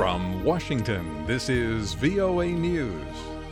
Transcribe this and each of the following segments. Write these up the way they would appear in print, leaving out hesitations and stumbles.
From Washington, this is VOA News.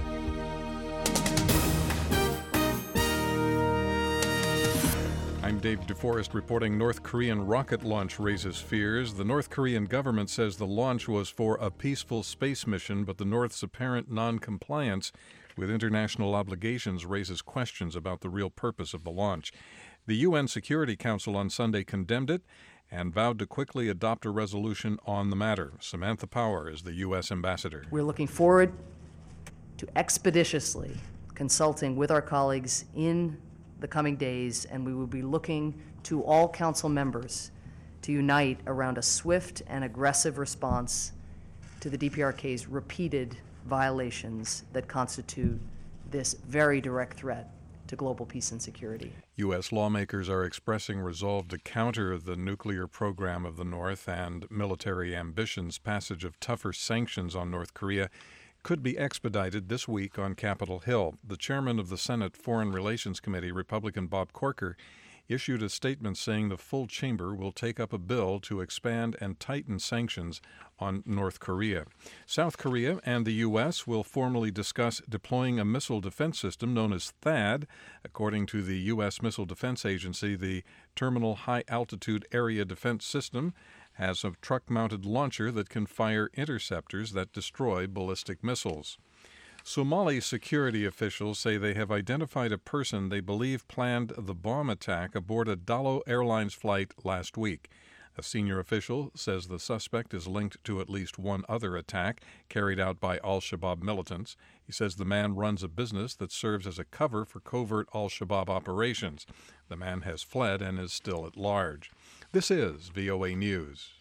I'm Dave DeForest reporting North Korean rocket launch raises fears. The North Korean government says the launch was for a peaceful space mission, but the North's apparent non-compliance with international obligations raises questions about the real purpose of the launch. The UN Security Council on Sunday condemned it and vowed to quickly adopt a resolution on the matter. Samantha Power is the U.S. ambassador. We're looking forward to expeditiously consulting with our colleagues in the coming days, and we will be looking to all council members to unite around a swift and aggressive response to the DPRK's repeated violations that constitute this very direct threat to global peace and security. U.S. lawmakers are expressing resolve to counter the nuclear program of the North and military ambitions. Passage of tougher sanctions on North Korea could be expedited this week on Capitol Hill. The chairman of the Senate Foreign Relations Committee, Republican Bob Corker, issued a statement saying the full chamber will take up a bill to expand and tighten sanctions on North Korea. South Korea and the U.S. will formally discuss deploying a missile defense system known as THAAD. According to the U.S. Missile Defense Agency, the Terminal High Altitude Area Defense System has a truck-mounted launcher that can fire interceptors that destroy ballistic missiles. Somali security officials say they have identified a person they believe planned the bomb attack aboard a Dalo Airlines flight last week. A senior official says the suspect is linked to at least one other attack carried out by al-Shabaab militants. He says the man runs a business that serves as a cover for covert al-Shabaab operations. The man has fled and is still at large. This is VOA News.